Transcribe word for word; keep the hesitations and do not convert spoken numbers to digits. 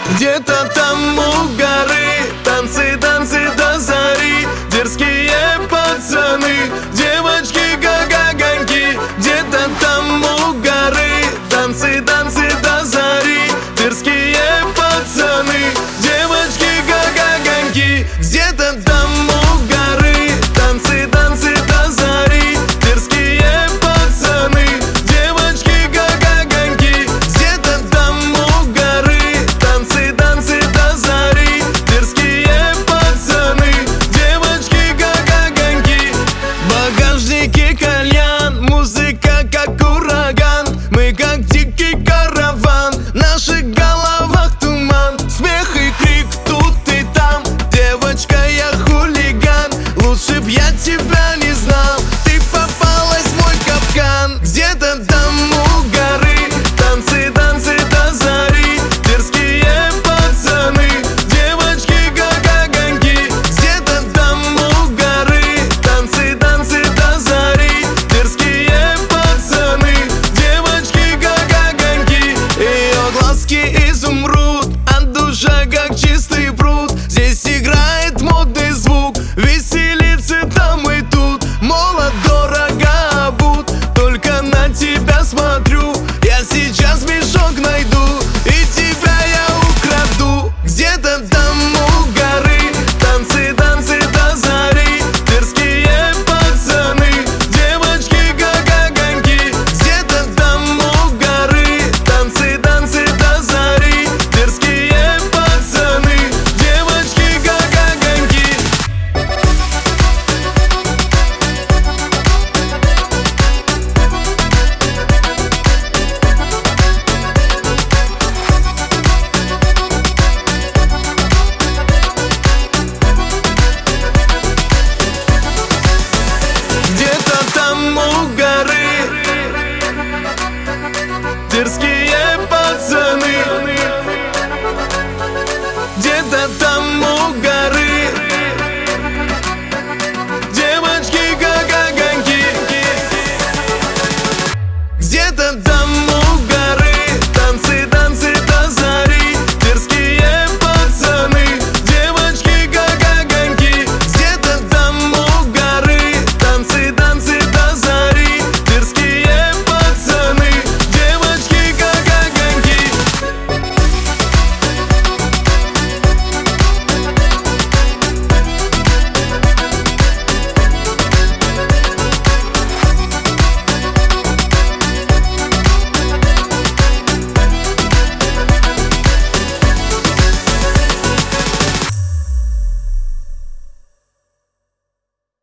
Где-то там у горы танцы, танцы до зари. Дерзкие пацаны, девочки как огоньки. Где-то там у горы танцы, танцы до зари. Дерзкие пацаны, девочки как огоньки. Где-то там у горы танцы, танцы до зари. Дерзкие пацаны, девочки как огоньки. Где-то там у горы танцы, танцы до зари. Дерзкие пацаны, девочки как огоньки. В багажнике кальян, музыка как ураган. Мы как дикий караван, наши